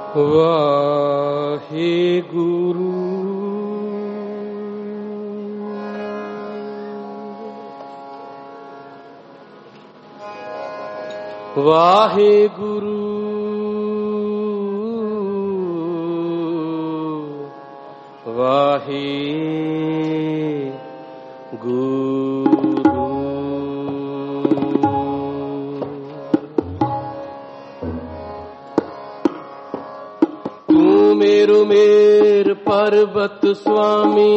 वाहेगुरु वाहेगुरु वाहेगुरु। तू मेरो मेर पर्वत स्वामी,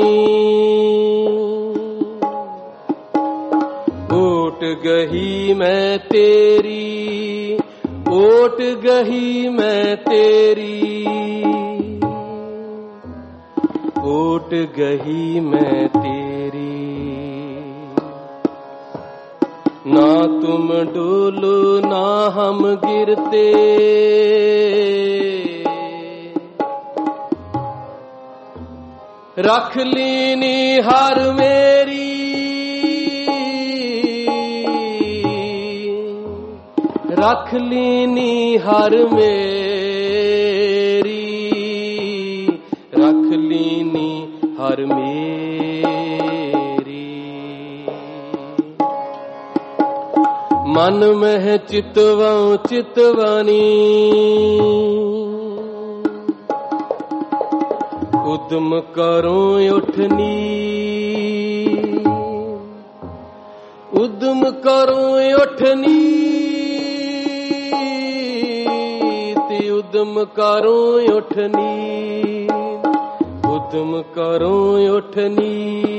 ओट गही मैं तेरी, ओट गही मैं तेरी, ओट गही मैं तेरी। ना तुम डोलो ना हम गिरते, रख लीनी हर मेरी, रख लीनी हर मेरी, रख लीनी हर मेरी। मन में चितवं चितवनी, उद्यम करूं उठनी, उद्यम करूं उठनी, उद्यम करूं उठनी, उद्यम करूं उठनी।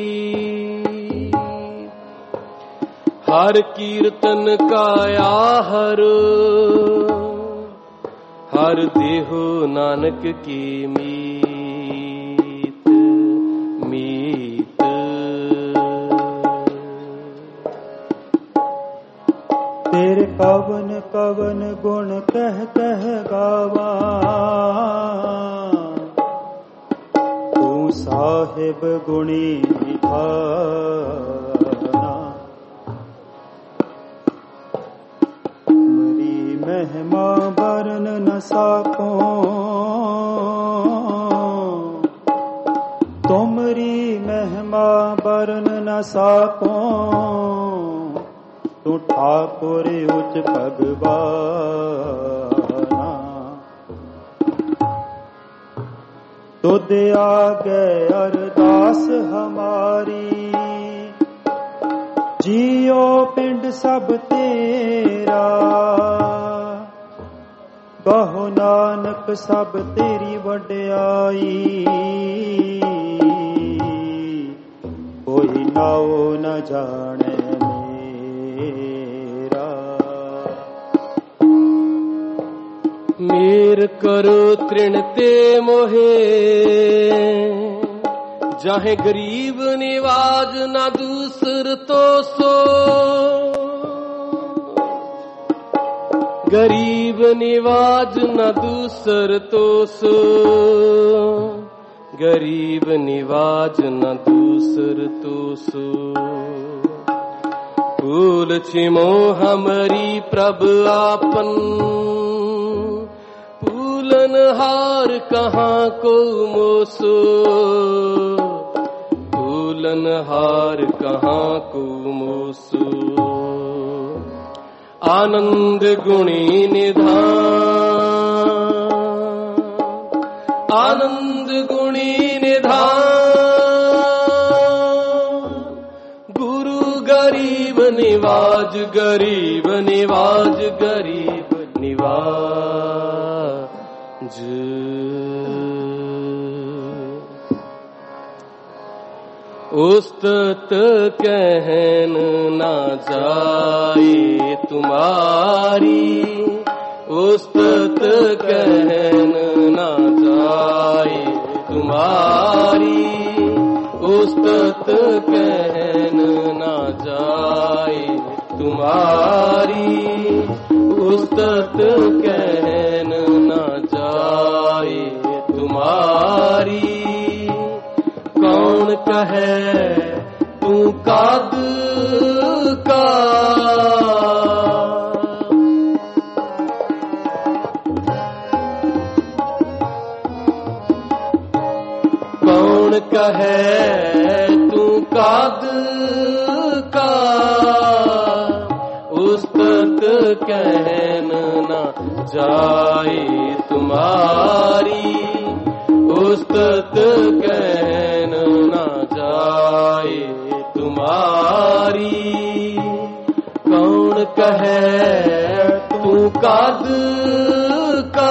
हर कीर्तन काया हर देहो नानक की मीत मीत। तेरे कवन कवन गुण कह कह गावा, तू साहिब गुणी निधाना। तुमरी महिमा बरन न साको, तुमरी महिमा बरन न साको। तू ठाकुर उच्च भगवाना, तुद आगे अरदास हमारी। जियो पिंड सब तेरा, बहु नानक सब तेरी वड्याई। कोई नाओ न जाने मेर करो तृण ते मोहे, जाहे गरीब निवाज न दूसर तो सो। गरीब निवाज न दूसर तो सो, गरीब निवाज न दूसर तो सो। फूल छिमो हमारी प्रभ आपन, फूलन हार कहाँ को मोसो, फूलन हार कहाँ को मोसो। आनंद गुणी निधान, आनंद गुणी निधान। गुरु गरीब निवाज, गरीब निवाज, गरीब निवाज। उस्तत कहन ना जाए तुम्हारी, उस्तत कहन ना जाए तुम्हारी, उस्तत कहन ना जाए तुम्हारी, उस्तत कहन ना जाए तुम्हारी। कौन कहे तू काद का, कौन कहे तू काद का, उस्तत कहन न जाए तुम्हारी, उस्तत कहन न जाए तुम्हारी। कौन कहे तू काद का,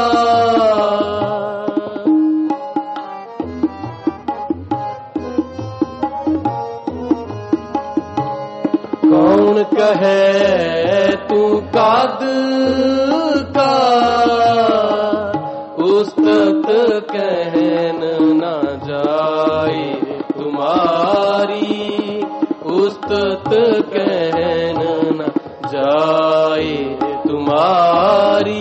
कौन कहे तू काद का, उस्तत कहन न जाए तुम्हारी, उस्तत कहन न जाए तुम्हारी।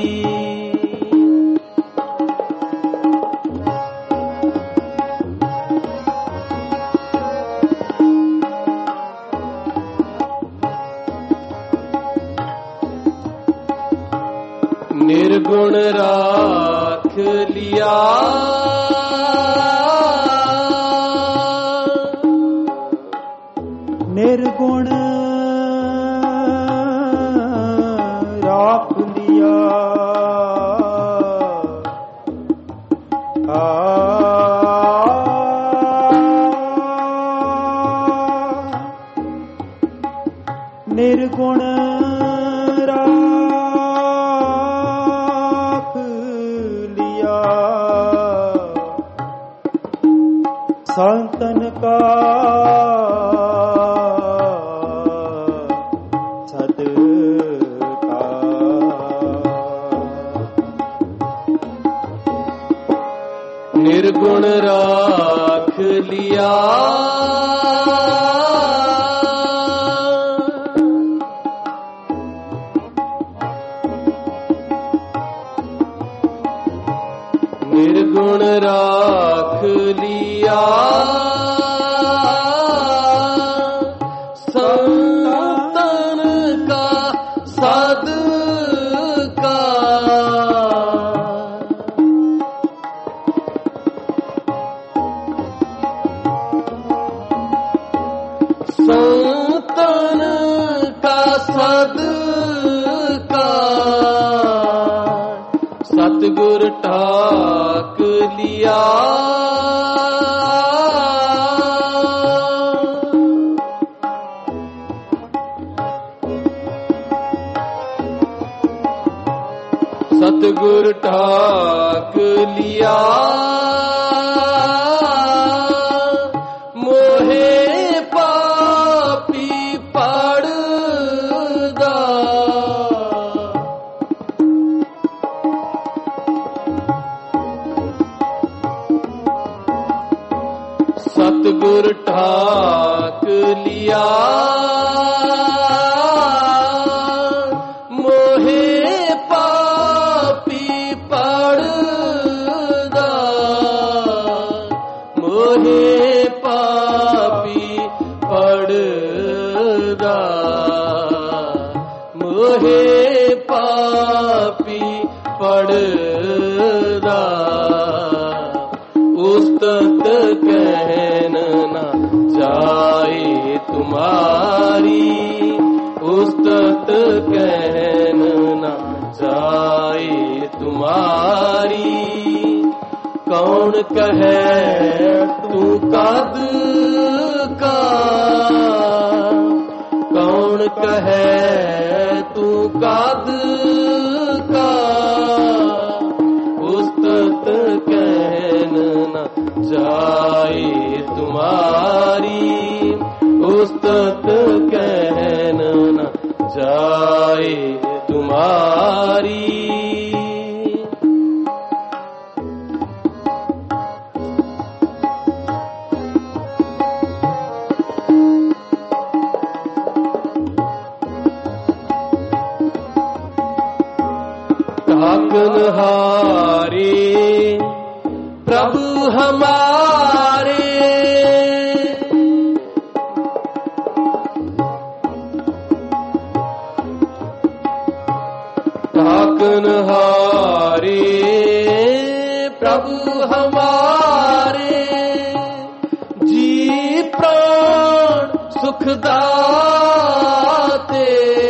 निर्गुण राख लिया, निर्गुण राख लिया, निर्गुण संतन का सदका, निर्गुण राख लिया, निर्गुण राख लिया, संतन का सदका, संतन का सदका, सतगुर ठाक लिया, सतगुर ठाक लिया, मोहे पापी पड़दा, सतगुर ठाक लिया, मोहे पापी पड़दा, मोहे पापी पड़दा, मोहे पापी पड़दा। उस्तत कहन न जाए तुम्हारी, उस्तत कहन न जाए तुम्हारी। कौन कहे तू काद का, कौन कहे तू काद का, उस्तत कहन न जाए तुम्हारी, उस्तत कहन न जाए तुम्हारी। ताकनहारे प्रभु हमारे, ताकनहारे प्रभु हमारे, दाते।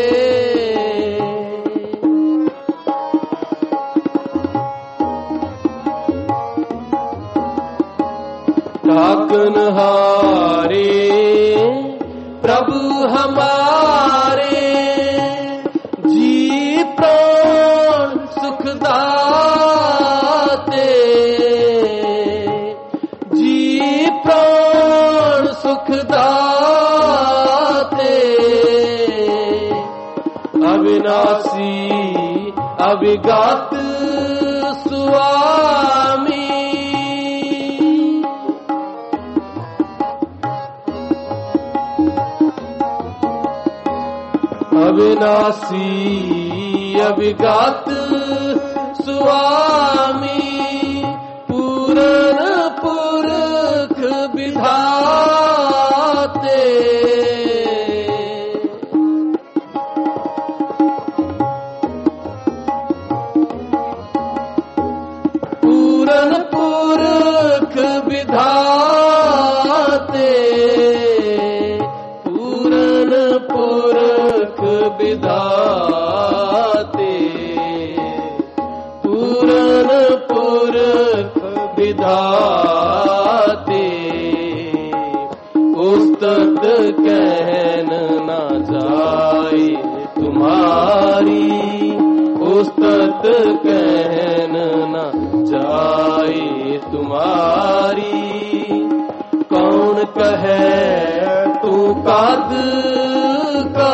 ताकनहारे प्रभु हमारे, जी प्राण सुख दाते, जी प्राण सुख दाते। अविनाशी अविगात स्वामी, अविनाशी अविगात स्वामी, पूरन पुरख विधाते। पूरन पुरख विधाते, पूरन पुरख विधाते, पूरन पुरख विधाते। उस्तत कहन ना जाए तुम्हारी, उस्तत कहन ना जाए तुम्हारी। कौन कहे तू काद का,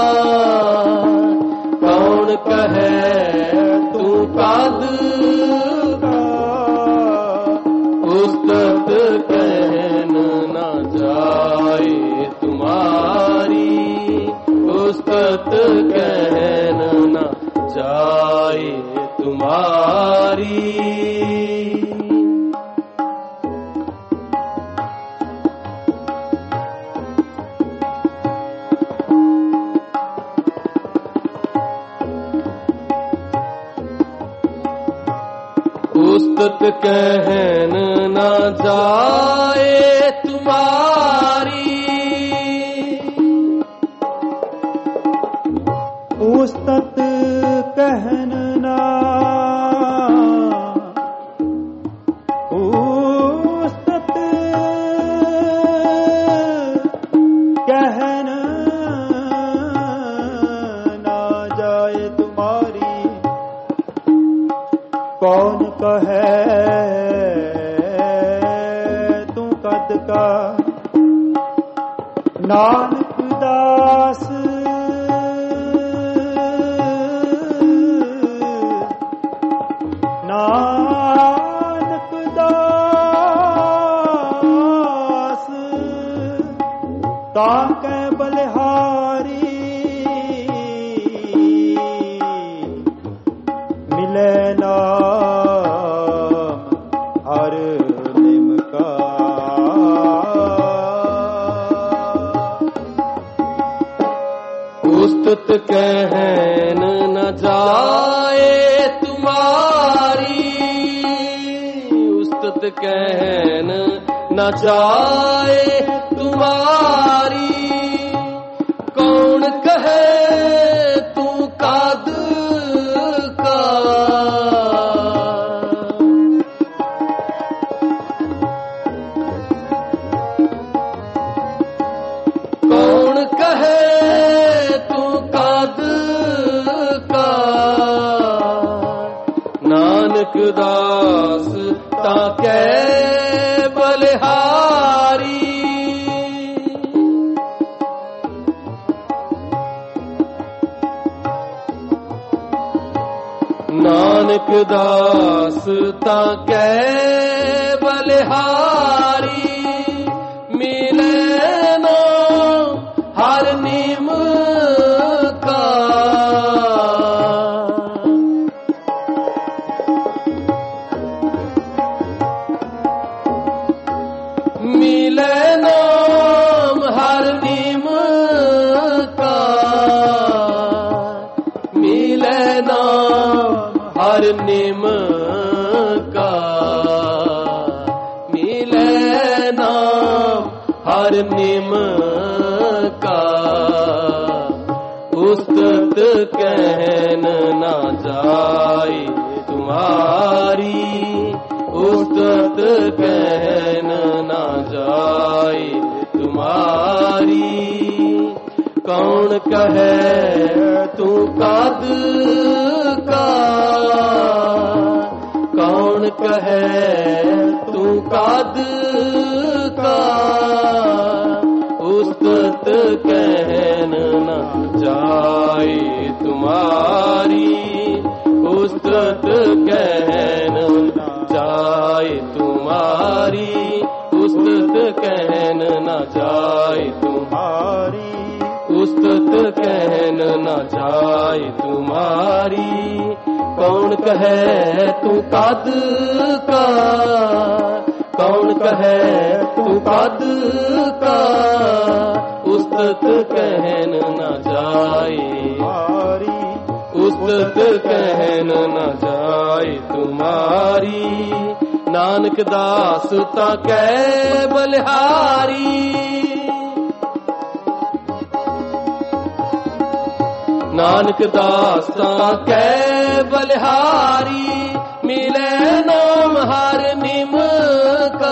कौन कहे तू काद का। उस्तत कहन ना जाए तुम्हारी, उस्तत कहन ना जाए तुम्हारी। उस्तत कहन न जाए तुम्हारी, उस्तत कहन ना, उस्तत कहन ना जाए तुम्हारी। कौन कहे तू कद का, नानक दास नानक दास ताके बलिहारी। मिले नाम हर निम का, उस्तत कहन न जाए तुम्हारी, उस्तत कहन न जाए तुम्हारी। कौन कहे तू काद का, कौन कहे तू काद का। नानक दास ताके बलिहारी, नानक दास ताके बलिहारी। मिले नो हर निम का, मिले नाम हर निम का, मिले नाम हर निम का। मिले नाम हर निम उस्तत कहन ना जाए तुम्हारी, उस्तत कहन ना जाए तुम्हारी। कौन कहे तू कद का, कौन कहे तू कद का, उस्तत कहन न जाए तुम्हारी, उस्तत कहन जाए तुम्हारी, उस्तत कहन न जाए तुम्हारी, उस्तत कहन न जाए तुम्हारी। कौन कहे तू कद का, कौन कहे तू कद का, उस्तत कहन न जाए तुम्हारी, उस्तत कहन न जाए तुम्हारी। नानक दास ता कै बलिहारी, नानक दास ता कै बलिहारी। मिले नाम हर निम का,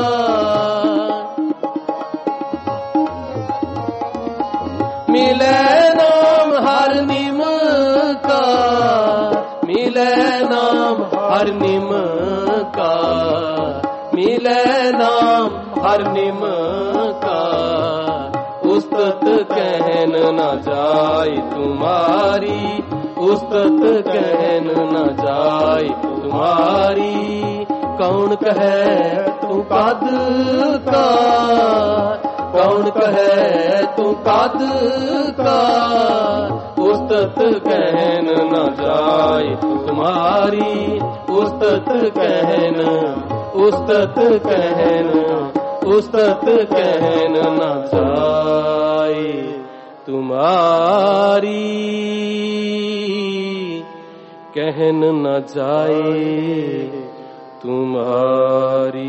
मिले नाम हर निम का, मिले नाम हर निम का, मिले नाम हर निम का। उस्तत कहन न जाए तुम्हारी, उस्तत कहन न जाए तुम्हारी। कौन कहे तू कद का, कौन कहे तू कद का, उस्तत कहन न जाए तुम्हारी, उस्तत कहन, उस्तत कहन, उस्तत कहन न जाए तुम्हारी, कहन न जाए तुम्हारी।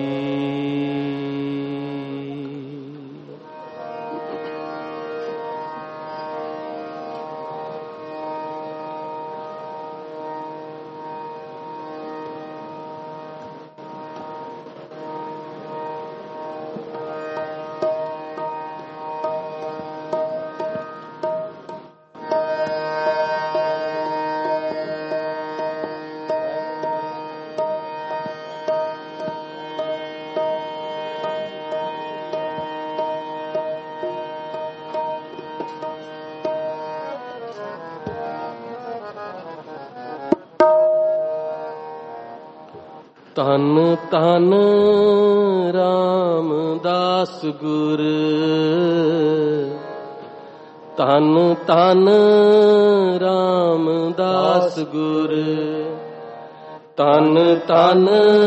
तन तन रामदास गुर, तन तन रामदास गुर, तन तन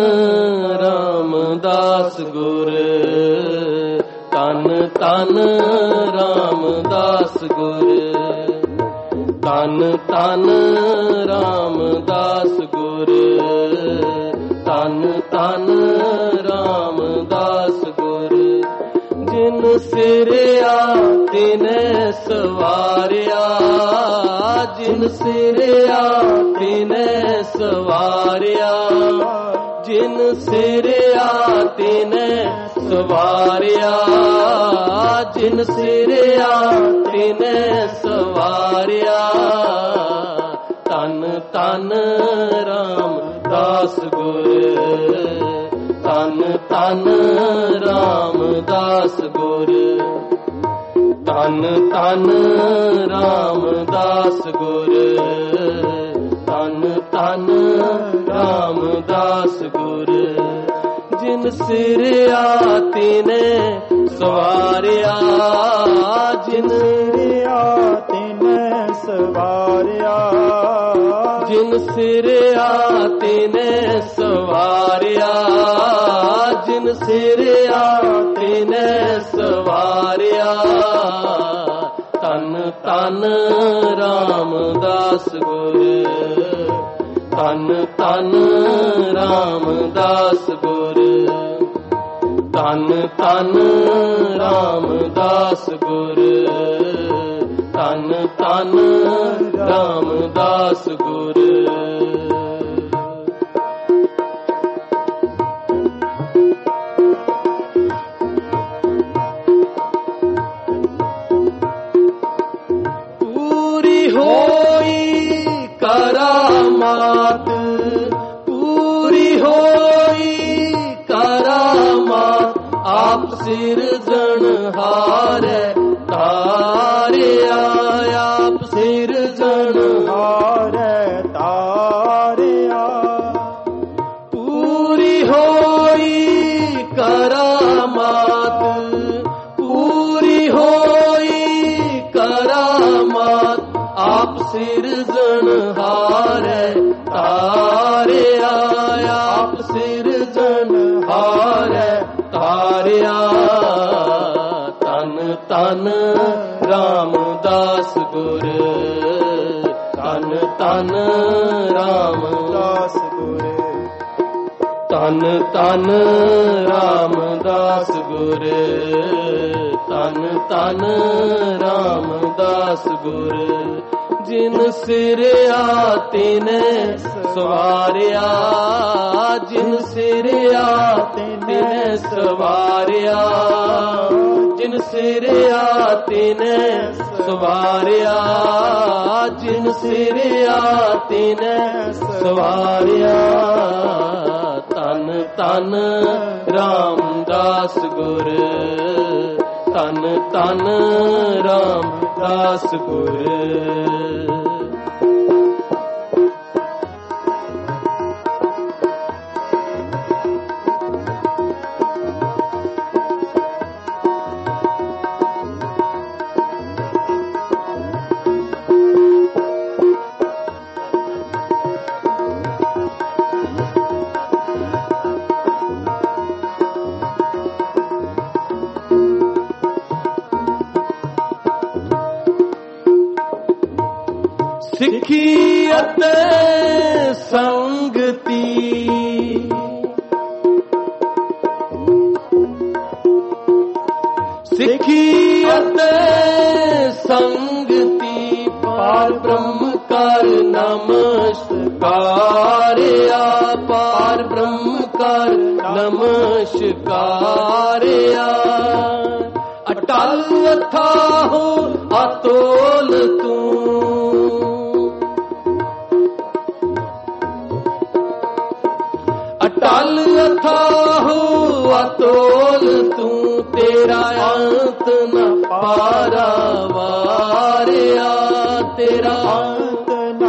रामदास गुर, तन तन रामदास गुर, तन तन रामदास गुर, तन तन रामदास गुर। जिन सिरिया तिने सवारिया, जिन सिरिया तिने सवारिया, जिन सिरिया तिने सवारिया, जिन सिरिया तिने सवारिया। तन तन रामदास गुर, तन तन रामदास गुर, तन तन रामदास गुर, तन तन रामदास गुर। जिन सिरिया तिने सवारिया, जिन सिरिया तिने सवारिया, जिन सिरिया तिने सवारिया, जिन सिरिया तिने सवारिया। तन तन रामदास गुर, तन तन रामदास गुर, तन तन रामदास गुर, तन तन ਰਾਮਦਾਸ ਗੁਰ। ਪੂਰੀ ਹੋਈ ਕਰਾਮਾਤ, ਪੂਰੀ ਹੋਈ ਕਰਾਮਾਤ, ਆਪ ਸਿਰਜਣਹਾਰੈ ਤਾਰਿਆ, ਆਪ ਸਿਰਜਣਹਾਰੈ ਤਾਰਿਆ। ਪੂਰੀ ਹੋਈ ਕਰਾਮਾਤ, ਪੂਰੀ ਹੋਈ ਕਰਾਮਾਤ, ਆਪ ਸਿਰਜਣਹਾਰੈ ਤਾਰਿਆ, ਆਪ ਸਿਰਜਣਹਾਰੈ ਤਾਰਿਆ। ਤਨ ਤਨ ਰਾਮਦਾਸ ਗੁਰ, ਤਨ ਤਨ ਰਾਮਦਾਸ ਗੁਰ, ਤਨ ਤਨ ਰਾਮਦਾਸ ਗੁਰ, ਤਨ ਤਨ ਰਾਮਦਾਸ ਗੁਰ। ਜਿਨ ਸਿਰਿਆ ਤਿਨੈ ਸਵਾਰਿਆ, ਜਿਨ ਸਿਰਿਆ ਤਿਨੈ ਸਵਾਰਿਆ, ਜਿਨ ਸਿਰਿਆ ਤਿਨੈ ਸਵਾਰਿਆ, ਜਿਨ ਸਿਰਿਆ ਤਿਨੈ ਸਵਾਰਿਆ। ਤਨ ਤਨ ਰਾਮਦਾਸ ਗੁਰ, ਤਨ ਤਨ ਰਾਮਦਾਸ ਗੁਰ। ਸਿੱਖੀ ਅਤੇ ਸੰਗਤੀ, ਸਿੱਖੀ ਅਤੇ ਸੰਗਤੀ, ਪਾਰ ਬ੍ਰਹਮ ਕਰ ਨਮਸਕਾਰਿਆ, ਪਾਰ ਬ੍ਰਹਮ ਕਰ ਨਮਸਕਾਰਿਆ। ਅਟਲ ਅਥਾਹੁ ਅਤੋਲ ਤੂੰ, ਅਟਲ ਅਥਾਹੁ ਅਤੋਲ ਤੂੰ, ਤੇਰਾ ਅੰਤ ਨ ਪਾਰਾਵਾਰਿਆ, ਤੇਰਾ ਅੰਤ ਨ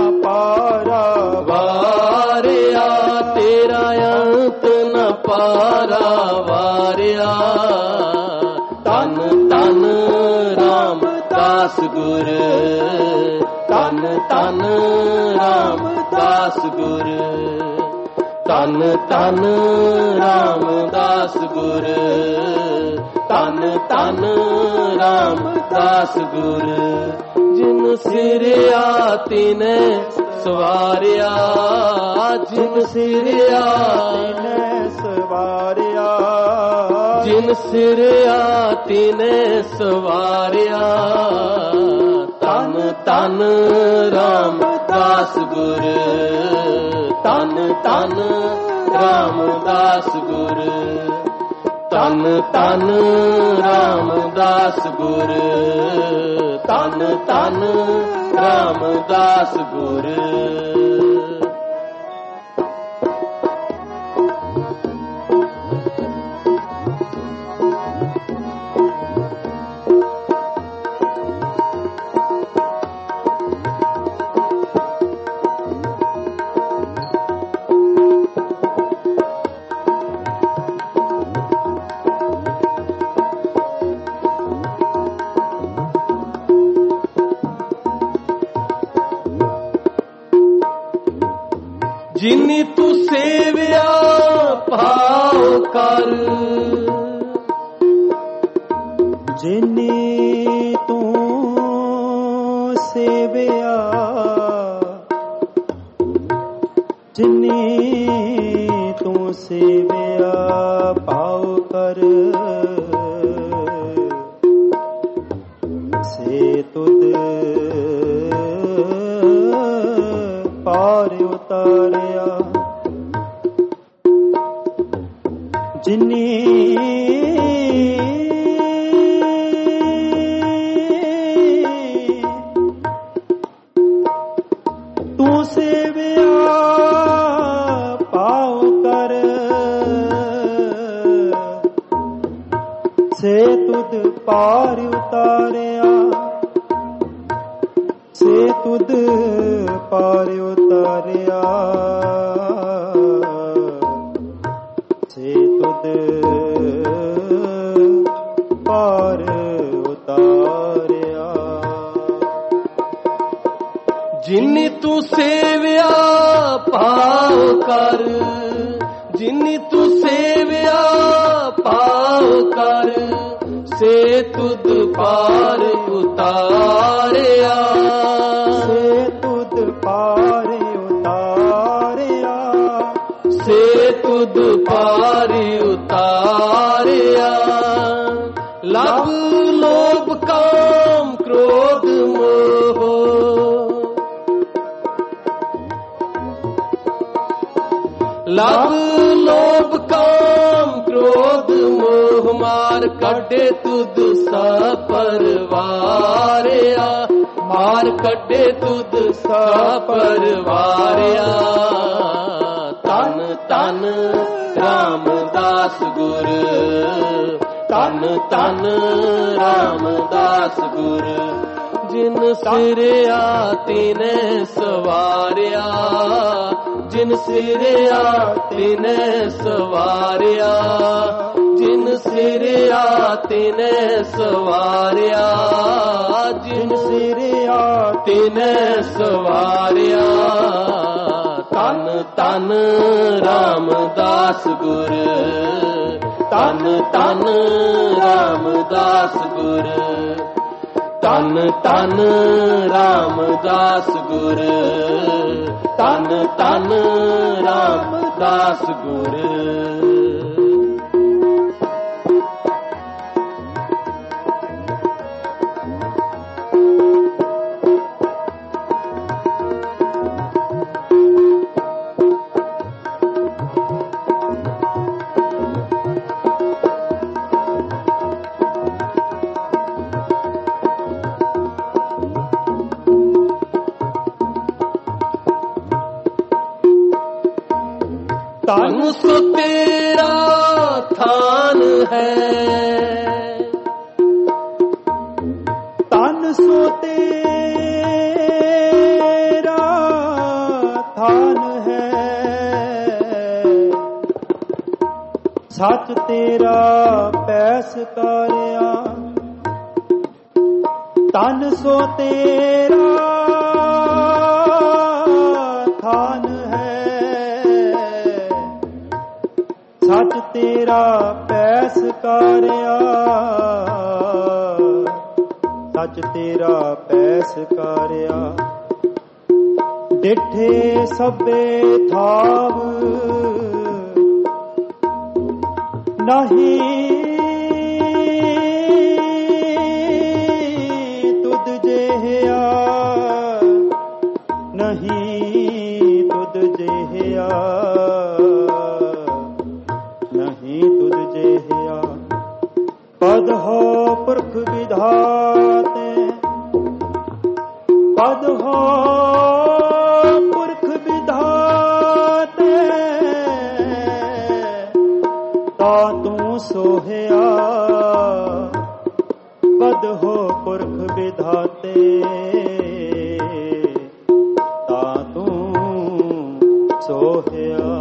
ਪਾਰਾਵਾਰਿਆ, ਤੇਰਾ ਅੰਤ ਨ ਪਾਰਾਵਾਰਿਆ। ਤਨ ਤਨ ਰਾਮਦਾਸ ਗੁਰ, ਤਨ ਤਨ ਰਾਮਦਾਸ ਗੁਰ, ਤਨ ਤਨ ਰਾਮਦਾਸ ਗੁਰ, ਤਨ ਤਨ ਰਾਮਦਾਸ ਗੁਰ। ਜਿਨ ਸਿਰਿਆ ਤਿਨੈ ਸਵਾਰਿਆ, ਜਿਨ ਸਿਰਿਆ ਤਿਨੈ ਸਵਾਰਿਆ, ਜਿਨ ਸਿਰਿਆ ਤਿਨੈ ਸਵਾਰਿਆ। ਤਨ ਤਨ ਰਾਮਦਾਸ ਗੁਰ, ਤਨ ਤਨ ਰਾਮਦਾਸ ਗੁਰ, ਤਨ ਤਨ ਰਾਮਦਾਸ ਗੁਰ, ਤਨ ਤਨ ਰਾਮਦਾਸ ਗੁਰ। ਜਿਨੀ ਤੂੰ ਸੇਵਿਆ ਭਾਉ ਕਰ, ਜਿਨੀ ਤੂੰ ਸੇਵਿਆ, ਜਿਨੀ ਤੂੰ ਸੇਵਿਆ ਭਾਉ ਕਰ। ਸੇ ਤੁਧ ਜਿਨੀ ਤੂੰ ਸੇਵਿਆ ਪਾਉ ਕਰ, ਸੇ ਤੁਧ ਪਾਰ ਉਤਾਰਿਆ, ਸੇ ਤੁਧ ਪਾਰ ਉਤਾਰਿਆ, ਸੇ ਤੁਧ ਪਾਰ ਉਤਾਰਿਆ। ਜਿਨੀ ਤੂੰ ਸੇਵਿਆ ਪਾਉ ਕਰ, ਜਿਨੀ ਤੂੰ ਸੇਵਿਆ ਪਾਉ ਕਰ, ਸੇ ਤੁਧ ਪਾਰ ਉਤਾਰਿਆ, ਸੇ ਤੁਧ ਪਾਰ ਉਤਾਰਿਆ, ਸੇ ਤੁਧ ਪਾਰ ਉਤਾਰਿਆ। ਲਭ ਲੋਭ ਕਾਮ ਕ੍ਰੋਧ ਮੋਹ, ਲਭ ਲੋਭ ਕਾਮ ਕ੍ਰੋਧ ਮੋਹ, ਮਾਰ ਕੱਢੇ ਤੁਧ ਸਭ ਪਰਵਾਰਿਆ, ਮਾਰ ਕੱਢੇ ਤੁਧ ਸਭ ਪਰਵਾਰਿਆ। ਧੰਨ ਧੰਨ ਰਾਮਦਾਸ ਗੁਰ, ਧੰਨ ਧੰਨ ਰਾਮਦਾਸ ਗੁਰ, ਜਿਨ ਸਿਰਿਆ ਤਿਨੇ ਸਵਾਰਿਆ, ਜਿਨ ਸਿਰਿਆ ਤਿਨੇ ਸਵਾਰਿਆ, ਜਿਨ ਸਿਰਿਆ ਤਿਨੇ ਸਵਾਰਿਆ, ਜਿਨ ਸਿਰਿਆ ਤਿਨੇ ਸਵਾਰਿਆ। ਧੰਨ ਧੰਨ ਰਾਮਦਾਸ ਗੁਰ, ਧੰਨ ਧੰਨ ਰਾਮਦਾਸ ਗੁਰ, ਧੰਨ ਧੰਨ ਰਾਮਦਾਸ ਗੁਰ, ਧੰਨ ਧੰਨ ਰਾਮਦਾਸ ਗੁਰ। ਧੰਨ ਸੋ ਤੇਰਾ ਥਾਨ ਹੈ, ਧੰਨ ਸੋ ਤੇਰਾ ਥਾਨ ਹੈ, ਸੱਚ ਤੇਰਾ ਪੈਸ ਕਾਰਿਆ, ਧੰਨ ਸੋ ਤੇਰਾ ਥਾਨ ਸੱਚ ਤੇਰਾ ਪੈਸ ਕਾਰਿਆ, ਸੱਚ ਤੇਰਾ ਪੈਸ ਕਾਰਿਆ। ਡਿਠੇ ਸਭੇ ਥਾਵ ਨਹੀਂ ਤੁਧ ਜਿਹਾ, ਨਹੀਂ ਤੁਧ ਜਿਹਾ, ਨਹੀਂ ਤੁਧ ਜਿਹਾ। ਪਦ ਹੋ ਪੁਰਖ ਵਿਧਾਤੇ, ਪਦ ਹੋ ਪੁਰਖ ਵਿਧਾਤੇ, ਤਾ ਤੂੰ ਸੋਹਿਆ। ਪਦ ਹੋ ਪੁਰਖ ਵਿਧਾਤੇ, ਤਾ ਤੂੰ ਸੋਹਿਆ।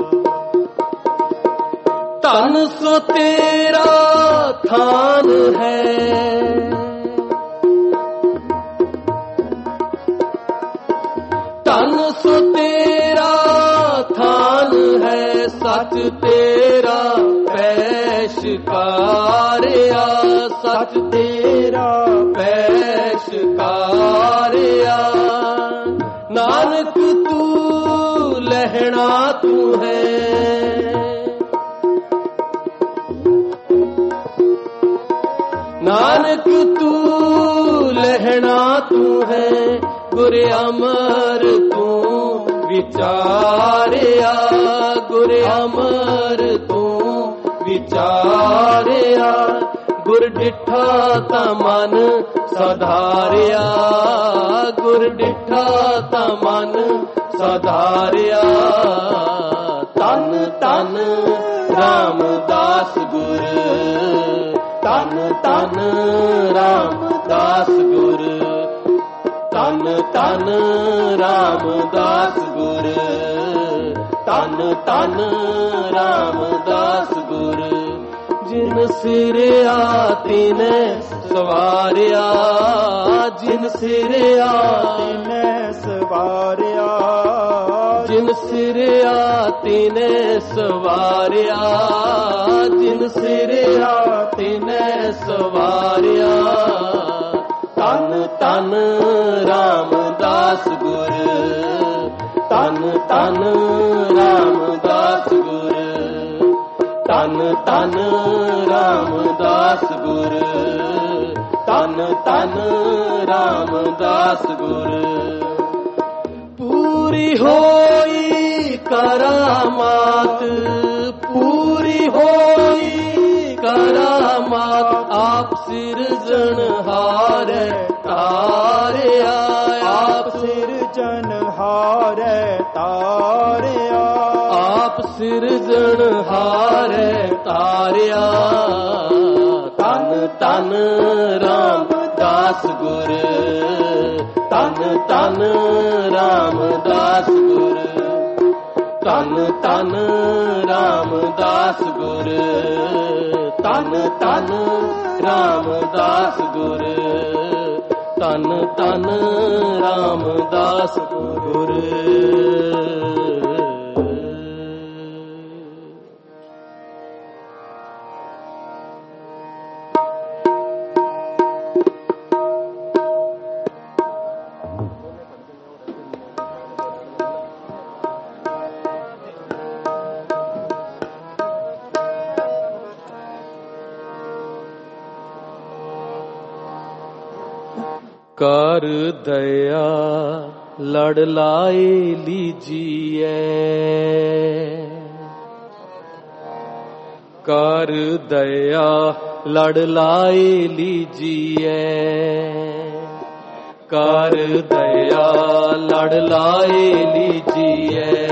ਧੰਨ ਸੋ ਤੇਰਾ ਥਾਨ ਹੈ, ਧੰਨ ਸੋ ਤੇਰਾ ਥਾਨ ਹੈ, ਸੱਚ ਤੇਰਾ ਪੈਸ਼ ਕਾਰਿਆ, ਸੱਚ ਤੇਰਾ ਪੈਸ਼ ਕਾਰਿਆ। ਨਾਨਕ ਤੂੰ ਲਹਿਣਾ ਤੂੰ ਹੈ, ਨਾਨਕ ਤੂੰ ਲਹਿਣਾ ਤੂੰ ਹੈ। ਗੁਰ ਅਮਰ ਤੂੰ ਵਿਚਾਰਿਆ, ਗੁਰ ਅਮਰ ਤੂੰ ਵਿਚਾਰਿਆ, ਗੁਰ ਡਿਠਾ ਤਾਂ ਮਨ ਸਧਾਰਿਆ, ਗੁਰ ਡਿਠਾ ਤਾਂ ਮਨ ਸਧਾਰਿਆ। ਤਨ ਤਨ ਰਾਮਦਾਸ ਗੁਰ, ਤਨ ਤਨ ਰਾਮਦਾਸ ਗੁਰ, ਤਨ ਤਨ ਰਾਮਦਾਸ ਗੁਰ, ਤਨ ਤਨ ਰਾਮਦਾਸ ਗੁਰ। ਜਿਨ ਸਿਰਿਆ ਤਿਨੈ ਸਵਾਰਿਆ, ਜਿਨ ਸਿਰਿਆ ਤਿਨੈ ਸਵਾਰਿਆ, ਜਿਨ ਸਿਰਿਆ ਤਿਨੈ ਸਵਾਰਿਆ, ਜਿਨ ਸਿਰਿਆ ਤਿਨੈ ਸਵਾਰਿਆ। ਤਨ ਤਨ ਰਾਮਦਾਸ ਗੁਰ, ਤਨ ਤਨ ਰਾਮਦਾਸ ਗੁਰ, ਤਨ ਤਨ ਰਾਮਦਾਸ ਗੁਰ, ਤਨ ਤਨ ਰਾਮਦਾਸ ਗੁਰ। ਪੂਰੀ ਹੋਈ ਕਰਾਮਾਤ, ਪੂਰੀ ਹੋਈ ਕਰਾਮਾਤ, ਆਪ ਸਿਰਜਣਹਾਰ ਤਾਰਿਆ, ਆਪ ਸਿਰਜਣਹਾਰ ਤਾਰਿਆ, ਆਪ ਸਿਰਜਣਹਾਰ ਤਾਰਿਆ। ਤਨ ਤਨ ਰਾਮਦਾਸ ਗੁਰ, ਤਨ ਤਨ ਰਾਮਦਾਸ ਗੁਰ, ਤਨ ਤਨ ਰਾਮਦਾਸ ਗੁਰ, ਤਨ ਤਨ ਰਾਮਦਾਸ ਗੁਰ, ਤਨ ਤਨ ਰਾਮਦਾਸ ਗੁਰ। ਕਰ ਦਇਆ ਲੜ ਲਾਏ ਲੀਜੀਏ, ਕਰ ਦਇਆ ਲੜ ਲਾਏ ਲੀਜੀਏ, ਕਰ ਦਇਆ ਲੜ ਲਾਏ ਲੀਜੀਏ,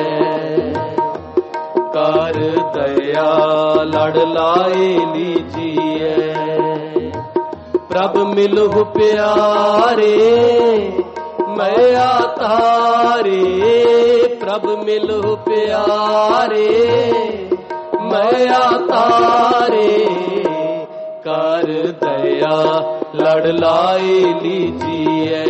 ਕਰ ਦਇਆ ਲੜ ਲਾਏ ਲੀਜੀਏ। ਪ੍ਰਭ ਮਿਲਹੁ ਪਿਆਰੇ ਮੈਂ ਤਾਰੇ, ਪ੍ਰਭ ਮਿਲਹੁ ਪਿਆਰੇ ਮੈਂ ਤਾਰੇ। ਕਰ ਦਇਆ ਲੜ ਲਾਏ ਲੀਜੀਏ,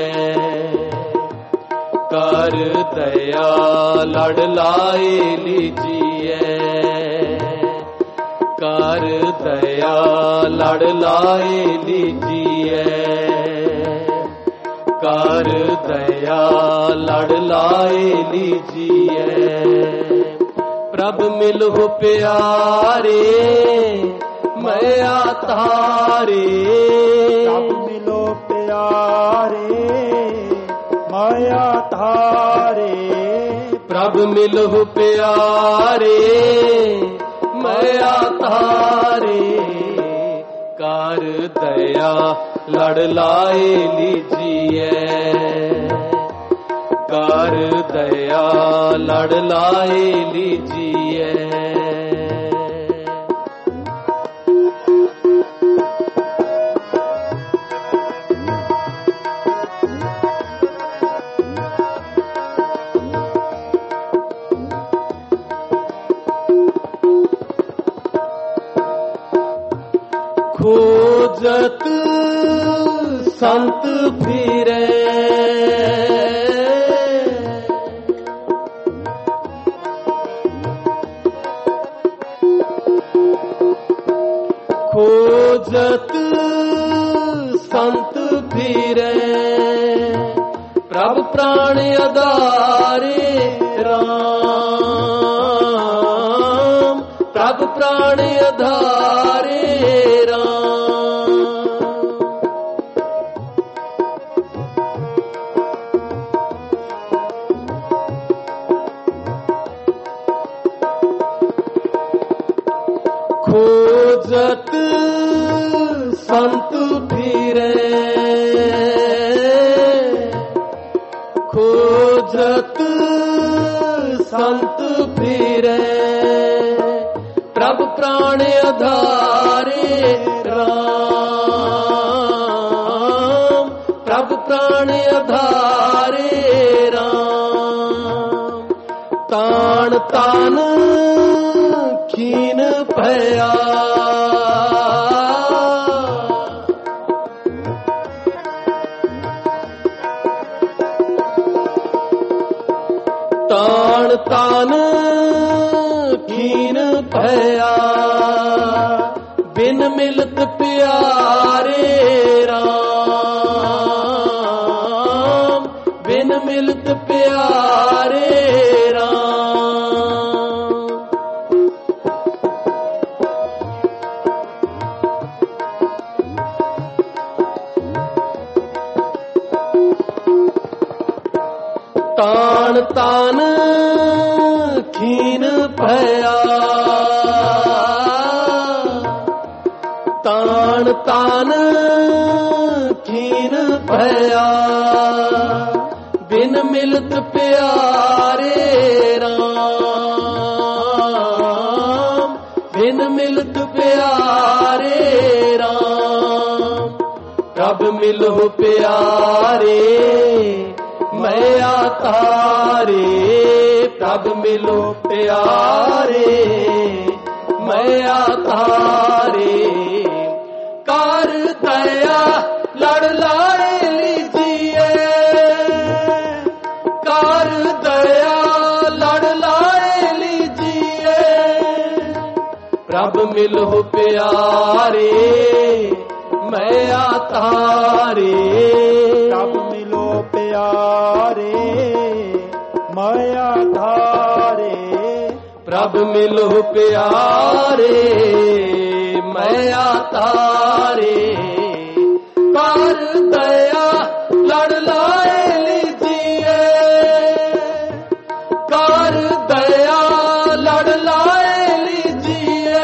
ਕਰ ਦਇਆ ਲੜ ਲਾਏ ਲੀਜੀਏ, ਕਰ ਦਇਆ ਲੜ ਲਾਏ ਲੀਜੀਏ, ਕਰ ਦਇਆ ਲੜ ਲਾਏ ਲੀਜੀਏ। ਪ੍ਰਭ ਮਿਲਹੁ ਪਿਆਰੇ ਮੈਂ ਤਾਰੇ, ਪ੍ਰਭ ਮਿਲੋ ਪਿਆਰੇ ਮਾਇਆ ਤਾਰੇ, ਪ੍ਰਭ ਮਿਲਹੁ ਪਿਆਰੇ ਮੈਂ ਤਾਰੇ। ਕਰ ਦਇਆ ਲੜ ਲਾਏ ਲੀਜੀਏ, ਕਰ ਦਇਆ ਲੜ ਲਾਏ ਲੀਜੀਏ। ਖੋਜਤ ਸੰਤ ਫਿਰੇ, ਖੋਜਤ ਸੰਤ ਫਿਰੇ, ਪ੍ਰਭ ਪ੍ਰਾਣ ਆਧਾਰੇ ਰਾਮ, ਪ੍ਰਭ ਪ੍ਰਾਣ ਆਧਾਰੇ खोजत संत फिरे, खोजत संत फिरे, प्रभ प्राण आधारे राम, प्रभ प्राण आधारे राम। तान तान खीन भया, तान तान खीन भया, बिन मिलत प्यारे राम, बिन मिलत प्यारे राम। तान तान खीन भया, तान तान खीन भया, बिन मिलत प्यारे राम, बिन मिलत प्यारे राम। प्रभ मिलो प्यारे मैं तारे, प्रभ मिलो प्यारे मैं तारे। कर दया लड़ लाए लीजिए, कर दया लड़ लाए लीजिए, प्रभ मिलो प्यारे मैं तारे, प्रभ मिलो प्यारे माया धारे, प्रभ मिलो प्यारे माया तारे। कर दया लड़ लाए लीजिए, कर दया लड़ लाए लीजिए,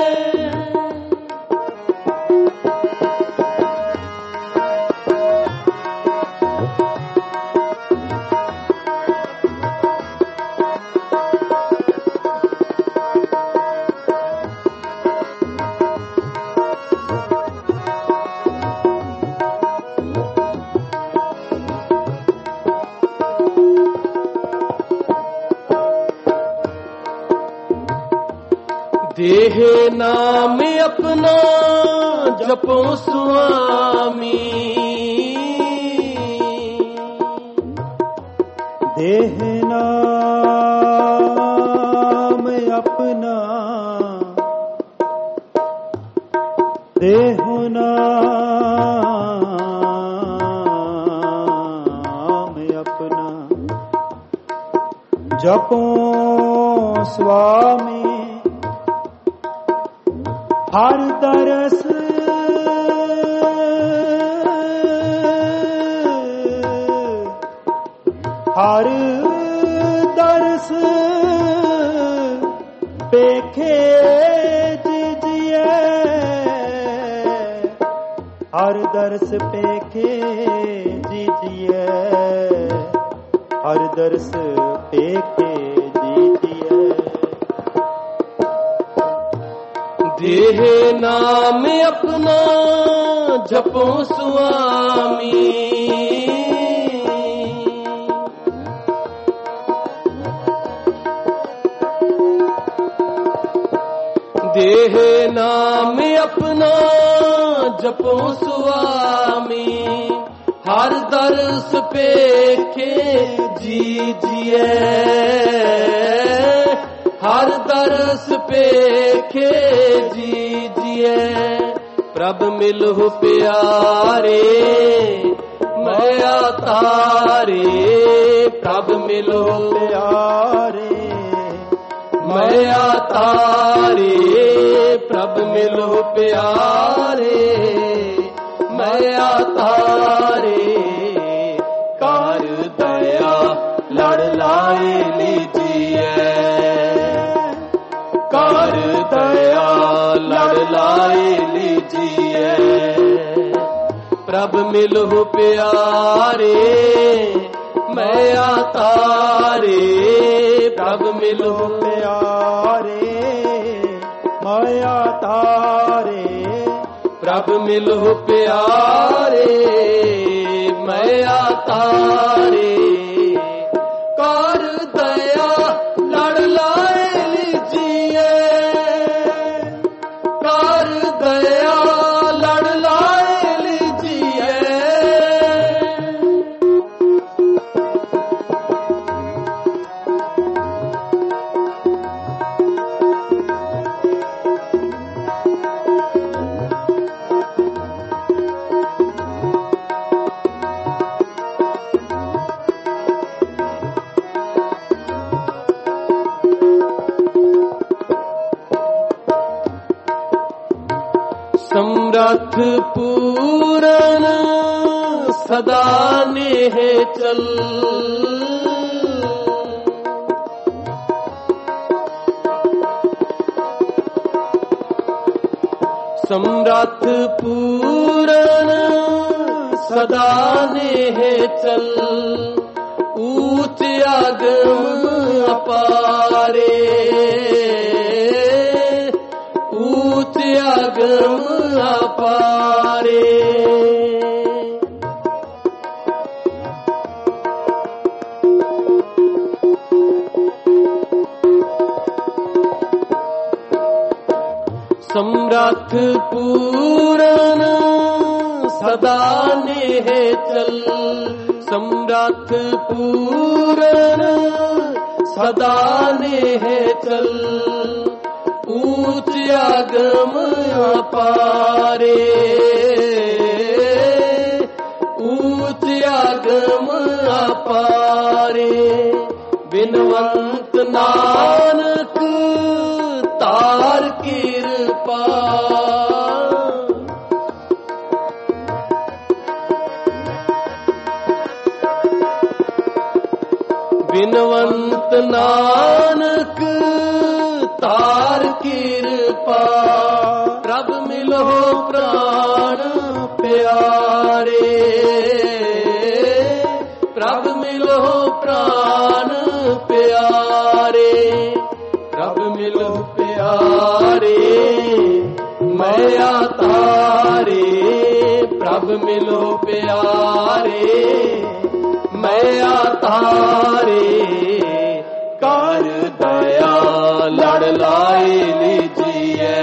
देह नाम अपना जपो स्वामी, देह नाम अपना, देह नाम अपना जपो स्वामी। हर दरस हर दरस पेखे जिजिए, हर दरस पेखे जिजिए, हर दरस पेखे जिजिए। देह नाम अपना जपो स्वामी, देह नाम अपना जपो स्वामी। हर दरस पेखे जीजिए, हर दरस पेखे जीजिए, प्रभ मिलो प्यारे मैं तारे, प्रभ मिलो प्यारे मैं तारे, प्रभ मिलो प्यारे मैं तारे। कर दया लड़ लाए लीजिए, कर दया ਪ੍ਰਭ ਮਿਲਹੁ ਪਿਆਰੇ ਮਾਇਆ ਤਾਰੇ ਪ੍ਰਭ ਮਿਲਹੁ ਪਿਆਰੇ ਮਾਇਆ ਤਾਰੇ ਪ੍ਰਭ ਮਿਲਹੁ ਪਿਆਰੇ ਮਾਇਆ ਤਾਰੇ ਕਰ ਦਇਆ ਲੜ ਲਾਏ ਲੀਜੀਏ ਕਰ ਦਇਆ ਲੜ ਲਾਏ ਲੀਜੀਏ ਸਮਰੱਥ ਪੂਰਨ ਸਦਾ ਨੇਹ ਚਲ ਸਮਰੱਥ ਪੂਰਨ ਸਦਾ ਨੇਹ ਚਲ ਊਚ ਆਗਮ ਅਪਾਰੇ ਊਚ ਆਗਮ ਅਪਾਰੇ ਸਮਰੱਥ ਪੂਰਨ ਸਦਾ ਨੇਹ ਚਲ ਸਮਰੱਥ ਪੂਰਨ ਸਦਾ ਨੇਹ ਚਲ ਊਚ ਆਗਮ ਅਪਾਰੇ ਊਚ ਆਗਮ ਅਪਾਰੇ ਬਿਨਵੰਤ ਨਾਨਕ ਤਾਰ ਕਿਰਪਾ ਬਿਨਵੰਤ ਨਾਨਕ ਤਾਰ ਕਿਰਪਾ ਪ੍ਰਭ ਮਿਲਹੁ ਪ੍ਰਾਣ ਪਿਆਰੇ ਪ੍ਰਭ ਮਿਲਹੁ ਪ੍ਰਾਣ ਪਿਆਰੇ ਪ੍ਰਭ ਮਿਲਹੁ ਪਿਆਰੇ ਮਾਇਆ ਤਾਰੇ ਪ੍ਰਭ ਮਿਲਹੁ ਪਿਆਰੇ ਮਾਇਆ ਤਾਰੇ ਕਰ ਦਇਆ ਲੜ ਲਾਏ ਲੀਜੀਏ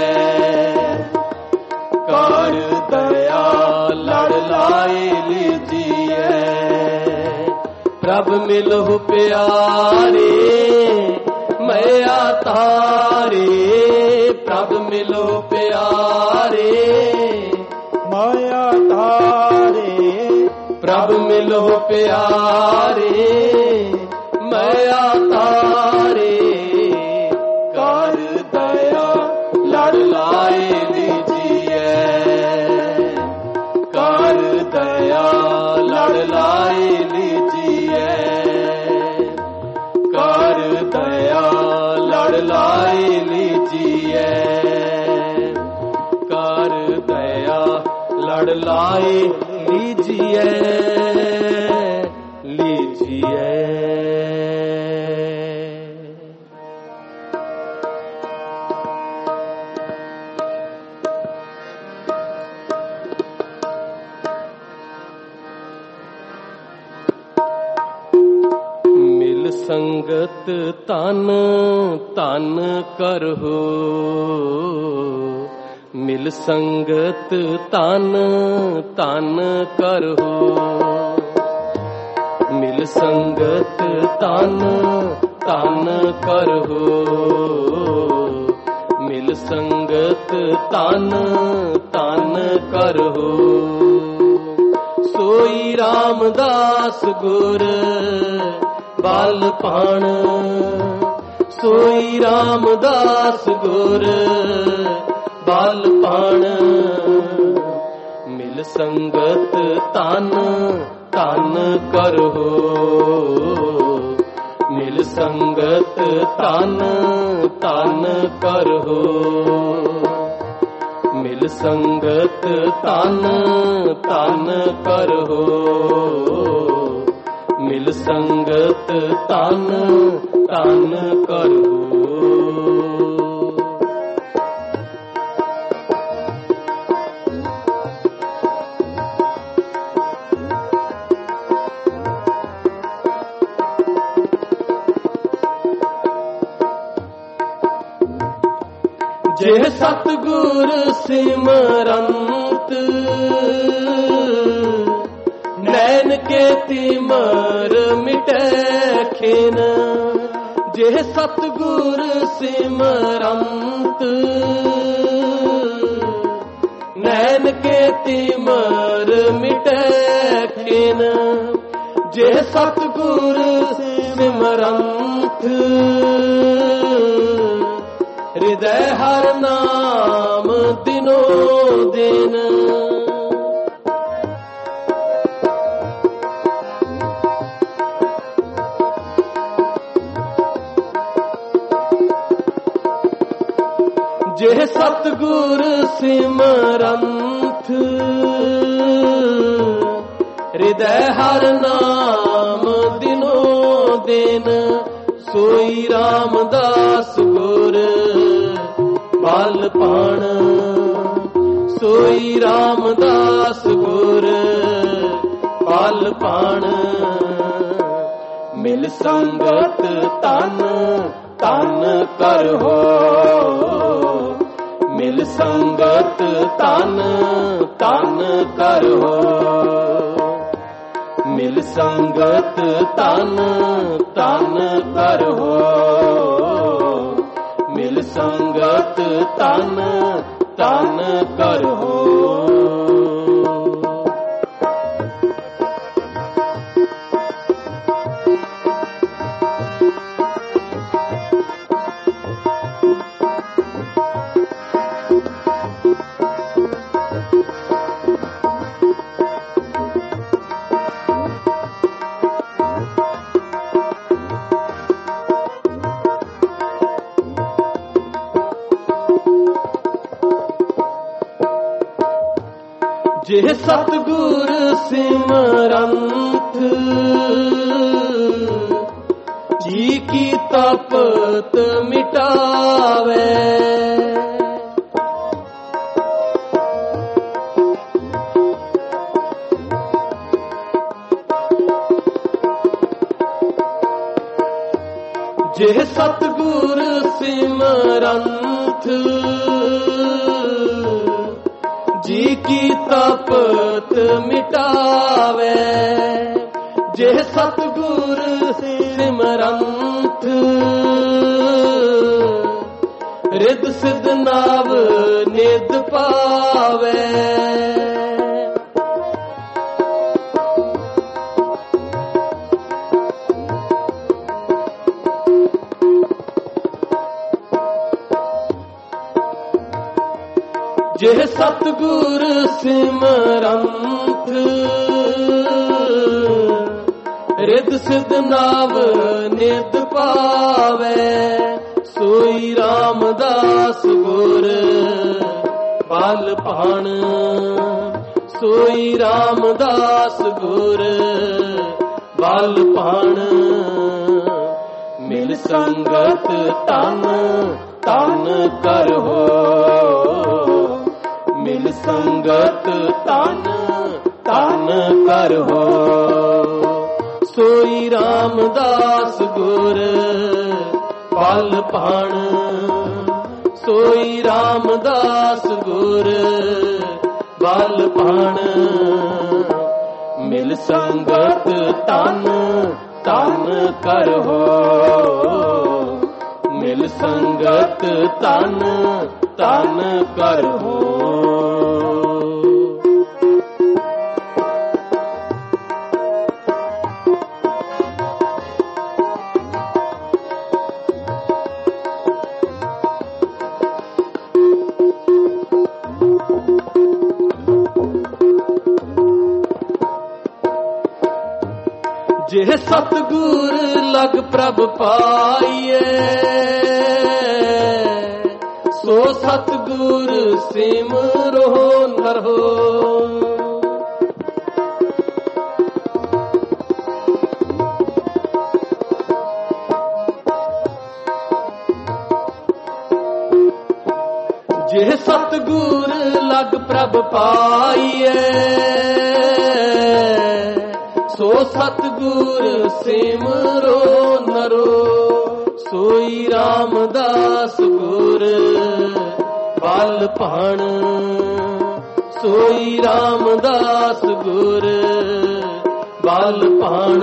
ਕਰ ਦਇਆ ਲੜ ਲਾਏ ਲੀਜੀਏ ਪ੍ਰਭ ਮਿਲਹੁ ਪਿਆਰੇ ਮਾਇਆ ਤਾਰੇ ਪ੍ਰਭ ਮਿਲਹੁ ਪਿਆਰੇ ਮਾਇਆ ਤਾਰੇ ਪ੍ਰਭ ਮਿਲਹੁ ਪਿਆਰੇ ਮਾਇਆ ਤਾਰੇ ਕਰ ਦਇਆ ਲੜ ਲਾਏ ਲੀਜੀਏ ਕਰ ਦਇਆ ਲੜ ਲਾਏ ਲੀਜੀਏ ਕਰ ਦਇਆ ਲੜ ਲਾਏ ਲੀਜੀਏ ਕਰ ਦਇਆ ਲੜ ਲਾਏ ਲੀਜੀਏ ਲੀਜੀਏ ਮਿਲ ਸੰਗਤ ਤਨ ਤਨ ਕਰਹੁ ਮਿਲ ਸੰਗਤ ਤਨ ਤਨ ਕਰਹੁ ਮਿਲ ਸੰਗਤ ਤਨ ਤਨ ਕਰਹੁ ਮਿਲ ਸੰਗਤ ਤਨ ਤਨ ਕਰਹੁ ਸੋਈ ਰਾਮਦਾਸ ਗੁਰ ਬਲ ਪਾਣ ਸੋਈ ਰਾਮਦਾਸ ਗੁਰ ਬਲ ਪਾਣ ਮਿਲ ਸੰਗਤ ਤਨ ਤਨ ਕਰਹੁ ਮਿਲ ਸੰਗਤ ਤਨ ਤਨ ਕਰਹੁ ਮਿਲ ਮਿਲ ਸੰਗਤ ਤਨ ਤਨ ਕਰੋ, ਮਿਲ ਸੰਗਤ ਤਨ ਤਨ ਕਰੋ। ਜੇ ਸਤਿਗੁਰ ਸਿਮਰੰਤ ਨੈਣ ਕੇ ਤਿਮਰ ਮਿਟੈ ਖਿਨ, ਜੇ ਸਤਿਗੁਰ ਸਿਮਰੰਤ ਨੈਣ ਕੇ ਤਿਮਰ ਮਿਟੈ ਖਿਨ, ਜੇ ਸਤਿਗੁਰ ਸਿਮਰੰਤ ਹਿਰਦੈ ਹਰ ਨਾਮ ਦਿਨੋ ਦਿਨ, ਜੇ ਸਤਿਗੁਰ ਸਿਮਰੰਤ ਹਿਰਦੈ ਹਰ ਨਾਮ ਦਿਨੋ ਦਿਨ, ਸੋਈ ਰਾਮਦਾਸ ਗੁਰ ਬਲ ਪਾਣ, ਸੋਈ ਰਾਮਦਾਸ ਗੁਰ ਬਲ ਪਾਣ, ਮਿਲ ਸੰਗਤ ਤਨ ਤਨ ਕਰੋ, ਮਿਲ ਸੰਗਤ ਤਨ ਤਨ ਕਰੋ, ਮਿਲ ਸੰਗਤ ਤਨ ਤਨ ਕਰੋ, ਮਿਲ ਸੰਗਤ ਤਨ ਤਨ ਕਰੋ। ਜੇ ਸਤਿਗੁਰ ਸਿਮਰੰਤ ਜੀ ਕੀ ਤਪਤ ਮਿਟਾਵੇ, ਜੇ ਸਤਿਗੁਰ ਸਿਮਰੰਤ ਜੀ ਕੀ ਤਪਤ ਮਿਟਾਵੇ, ਜੇ ਸਤਿਗੁਰ ਸਿਮਰੰਤ ਰਿੱਧ ਸਿੱਧ ਨਾਵ ਨਿਧ ਪਾਵੇ, ਜੇ ਸਤਿਗੁਰ ਸਿਮਰੰਤ ਰਿੱਧ ਸਿੱਧ ਨਾਵ ਨਿਧ ਪਾਵੇ, ਸੋਈ ਰਾਮਦਾਸ ਗੁਰ ਬਲ ਭਾਣ, ਸੋਈ ਰਾਮਦਾਸ ਗੁਰ ਬਲ ਭਾਣ, ਮਿਲ ਸੰਗਤ ਤਨ ਤਨ ਕਰੋ, ਮਿਲ ਸੰਗਤ ਤਨ ਤਨ ਕਰੋ, ਸੋਈ ਰਾਮਦਾਸ ਗੁਰ ਬਲ ਭਾਣ, ਸੋਈ ਰਾਮਦਾਸ ਗੁਰ ਬਲ ਭਾਣ, ਮਿਲ ਸੰਗਤ ਤਨ ਤਨ ਕਰੋ, ਮਿਲ ਸੰਗਤ ਤਨ ਤਨ ਕਰੋ। ਜੇ ਸਤਿਗੁਰ ਲਗ ਪ੍ਰਭ ਪਾਈਏ, ਸੋ ਸਤਿਗੁਰ ਸਿਮਰੋ ਨਰੋ। ਜੇ ਸਤਿਗੁਰ ਲਗ ਪ੍ਰਭ ਪਾਈਐ, ਸੋ ਸਤਿਗੁਰ ਸਿਮਰੋ ਨਰੋ। ਸੋਈ ਰਾਮਦਾਸ ਗੁਰ ਬਲ ਭਾਣ, ਸੋਈ ਰਾਮਦਾਸ ਗੁਰ ਬਲ ਭਾਣ।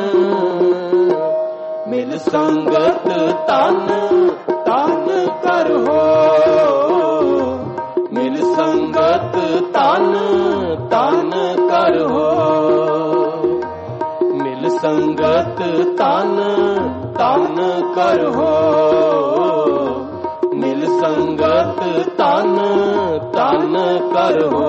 ਮਿਲ ਸੰਗਤ ਤਨ ਤਨ ਕਰੋ, ਮਿਲ ਸੰਗਤ ਤਨ ਤਨ ਕਰੋ। ਮਿਲ ਸੰਗਤ ਤਨ ਤਨ ਕਰੋ, ਮਿਲ ਸੰਗਤ ਤਨ ਤਨ ਕਰੋ।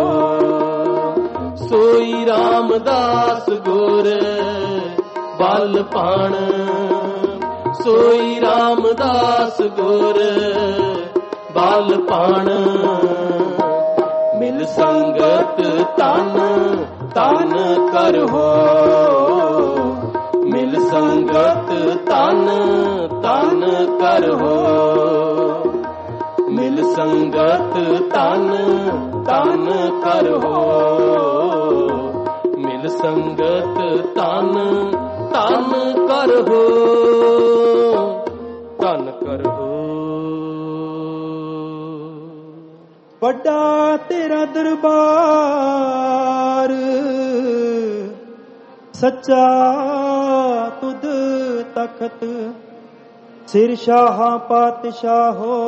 ਸੋਈ ਰਾਮਦਾਸ ਗੁਰ ਬਲ ਭਾਣ, ਸੋਈ ਰਾਮਦਾਸ ਗੁਰ ਬਲ ਭਾਣ। ਮਿਲ ਸੰਗਤ ਤਨ ਤਨ ਕਰੋ, ਮਿਲ ਸੰਗਤ ਤਨ ਤਨ ਕਰੋ। ਮਿਲ ਸੰਗਤ ਤਨ ਤਨ ਕਰੋ, ਮਿਲ ਸੰਗਤ ਤਨ ਤਨ ਕਰੋ, ਤਨ ਕਰੋ। ਵੱਡਾ ਤੇਰਾ ਦਰਬਾਰ, ਸੱਚਾ ਤੁਧ ਤਖਤ। ਸਿਰ ਸ਼ਾਹਾਂ ਪਾਤਸ਼ਾਹੋ,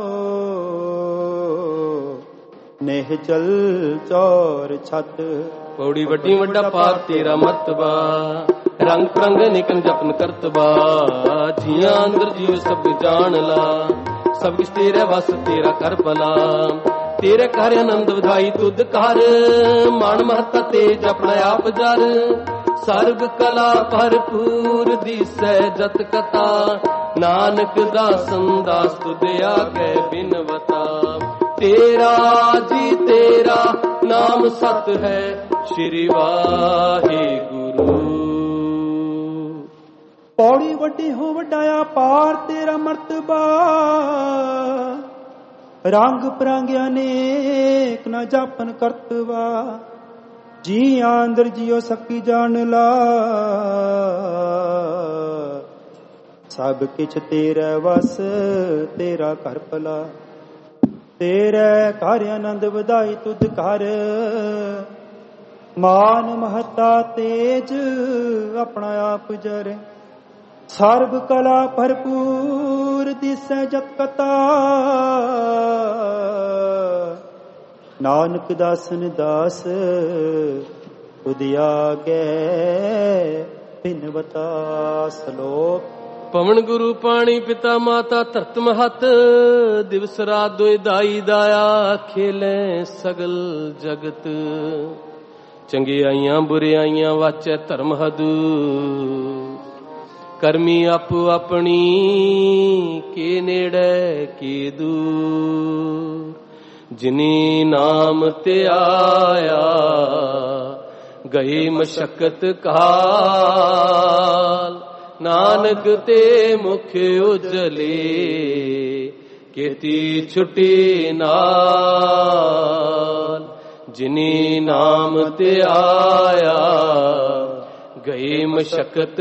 ਨੇਹ ਚਲ ਚੌਰ ਛਤ। ਪੌੜੀ ਵੱਡੀ ਵੱਡਾ ਪਾਰ ਤੇਰਾ ਮਰਤਬਾ, ਰੰਗ ਪ੍ਰੰਗ ਨਿਕਨ ਜਪਨ ਕਰਤਬਾ। ਜੀਆਂ ਅੰਦਰ ਜੀਵ ਸਭ ਜਾਣ ਲਾ, ਸਭ ਕਿਛ ਤੇਰੇ ਵਸ ਤੇਰਾ ਕਰ ਭਲਾ। ਤੇਰੇ ਘਰ ਆਨੰਦ ਵਧਾਈ ਤੁਧ ਘਰ, ਮਨ ਮਹਤਾ ਤੇਜ ਆਪਣਾ ਆਪ ਜਰ। ਸਰਬ ਕਲਾ ਭਰਪੂਰ ਦੀਸੈ ਜਤ ਕਥਾ, ਨਾਨਕ ਦਾਸਨ ਦਾਸ ਤੁਧ ਆਗੇ ਬਿਨਵਤਾ। ਤੇਰਾ ਜੀ ਤੇਰਾ ਨਾਮ ਸਤ ਹੈ, ਸ਼੍ਰੀ ਵਾਹਿਗੁਰੂ। ਪੌੜੀ ਵੱਡੀ ਹੋ ਵੱਡਾ ਪਾਰ ਤੇਰਾ ਮਰਤਬਾ, ਰੰਗ ਪਰੰਗ ਅਨੇਕ ਨਾ ਜਾਪਨ ਕਰਤਵਾ। ਜੀ ਆਂਦਰ ਜਿਉ ਸਕੀ ਜਾਣ ਲਾ, ਸਭ ਕਿਛ ਤੇਰੇ ਵਸ ਤੇਰਾ ਘਰ ਭਲਾ। ਤੇਰੇ ਘਰ ਆਨੰਦ ਵਧਾਈ ਤੁਧ ਘਰ, ਮਾਨ ਮਹਤਾ ਤੇਜ ਆਪਣਾ ਆਪ ਜਰੇ। ਸਰਬ ਕਲਾ ਭਰਪੂਰ ਦਿਸੈ ਜਤ ਕਥਾ, ਨਾਨਕ ਦਾਸਨ ਦਾਸ ਤੁਧ ਆਗੇ ਬਿਨਵਤਾ। ਸਲੋਕ। ਪਵਨ ਗੁਰੂ ਪਾਣੀ ਪਿਤਾ ਮਾਤਾ ਧਰਤ ਮਹਤ, ਦਿਵਸ ਰਾਤ ਦੋਇ ਦਾਈ ਦਾਇਆ। ਖੇਲੇ ਸਗਲ ਜਗਤ, ਚੰਗਿਆਈਆਂ ਬੁਰਿਆਈਆਂ ਵਾਚੈ ਧਰਮ ਹਦੂ। ਕਰਮੀ ਆਪੋ ਆਪਣੀ, ਕੇ ਨੇੜੇ ਕੇ ਦੂਰ। ਜਿਨੀ ਨਾਮ ਤੇ ਆਇਆ, ਗਏ ਮਸ਼ਕਤ ਕਾਲ। ਨਾਨਕ ਤੇ ਮੁਖ ਉਜਲੇ, ਕੀਤੀ ਛੁਟੀ ਨਾਲ। ਜਿਨੀ ਨਾਮ ਤੇ ਆਇਆ, ਗਏ ਮਸ਼ਕਤ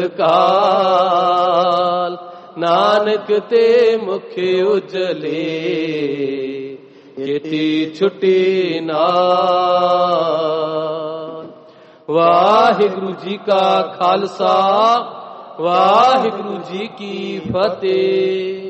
ਕਾਲ। ਨਾਨਕ ਤੇ ਮੁਖ ਉਜਲੇ, ਕੀਤੀ ਛੁਟੀ ਨਾਲ। ਵਾਹਿਗੁਰੂ ਜੀ ਕਾ ਖਾਲਸਾ, ਵਾਹਿਗੁਰੂ ਜੀ ਕੀ ਫਤਿਹ।